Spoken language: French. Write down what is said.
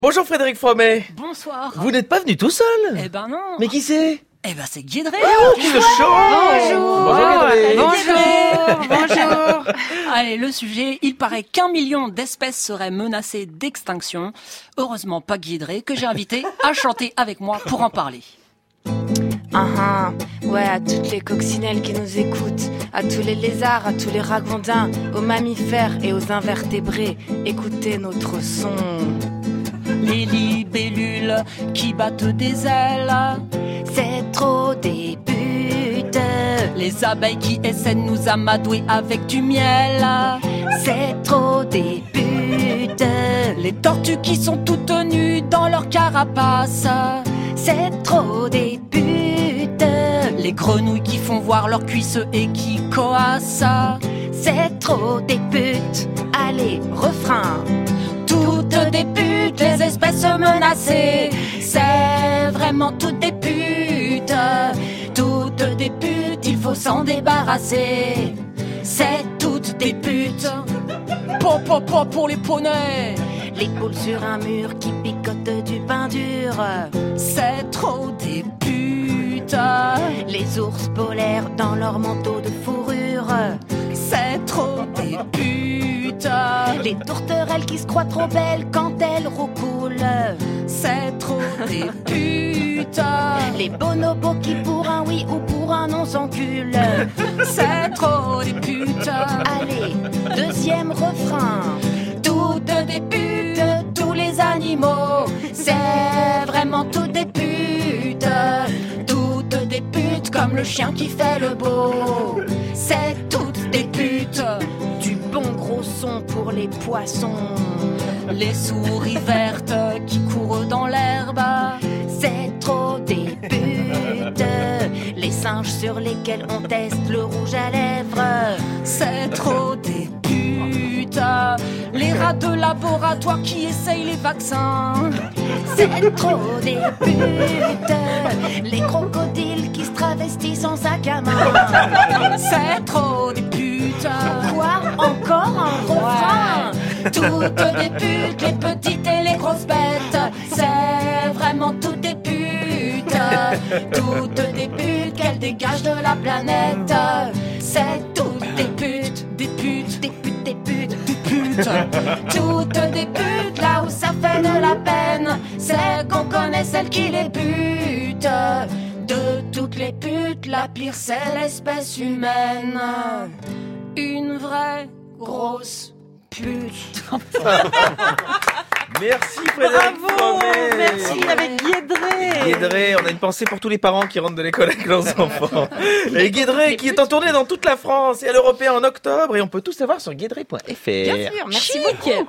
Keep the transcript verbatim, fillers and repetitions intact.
Bonjour Frédéric Fromet. Bonsoir. Vous n'êtes pas venu tout seul? Eh ben non. Mais qui c'est? Eh ben c'est Guédré. Oh, qui le chante. Bonjour. Bonjour Guédré. Bonjour. Bonjour. Allez, le sujet, il paraît qu'un million d'espèces seraient menacées d'extinction. Heureusement pas Guédré, que j'ai invité à chanter avec moi pour en parler. Ah ah, ouais, à toutes les coccinelles qui nous écoutent, à tous les lézards, à tous les ragondins, aux mammifères et aux invertébrés, écoutez notre son. Les libellules qui battent des ailes, c'est trop des putes. Les abeilles qui essaient de nous amadouer avec du miel, c'est trop des putes. Les tortues qui sont toutes nues dans leur carapace, c'est trop des putes. Les grenouilles qui font voir leurs cuisses et qui coassent, c'est trop des putes. Allez, refrain. Toutes des putes, les espèces menacées, c'est vraiment toutes des putes. Toutes des putes, il faut s'en débarrasser. C'est toutes des putes. Pop, pop, pop pour les poneys. Les poules sur un mur qui picotent du pain dur, c'est trop des putes. Les ours polaires dans leur manteau de fourrure, c'est trop des putes. Les tourterelles qui se croient trop belles quand elles roucoulent, c'est trop des putes. Les bonobos qui pour un oui ou pour un non s'enculent, c'est trop des putes. Allez, deuxième refrain. Toutes des putes, tous les animaux, c'est vraiment toutes des putes. Toutes des putes comme le chien qui fait le beau, c'est toutes des putes. Du bon gros son pour les poissons. Les souris vertes qui courent dans l'herbe, c'est trop des putes. Les singes sur lesquels on teste le rouge à lèvres, c'est trop des putes. Les rats de laboratoire qui essayent les vaccins, c'est trop des putes. Les crocodiles qui se travestissent en sac à main, c'est trop des putes. Quoi? Encore un refrain? Ouais. Toutes des putes, les petites et les grosses bêtes, c'est vraiment toutes des putes. Toutes des putes qu'elles dégagent de la planète, c'est toutes des putes. Des putes, des putes, des putes, des putes. Toutes des putes, là où ça fait de la peine, c'est qu'on connaît celles qui les butent. De toutes les putes, la pire c'est l'espèce humaine. Une vraie grosse pute. Merci Frédéric Bravo, Fromet. merci avec Guédré. Guédré, on a une pensée pour tous les parents qui rentrent de l'école avec leurs enfants. Et Guédré qui est en tournée dans toute la France et à l'Européen en octobre, et on peut tout savoir sur guédré point f r. Bien sûr, merci Chic. beaucoup.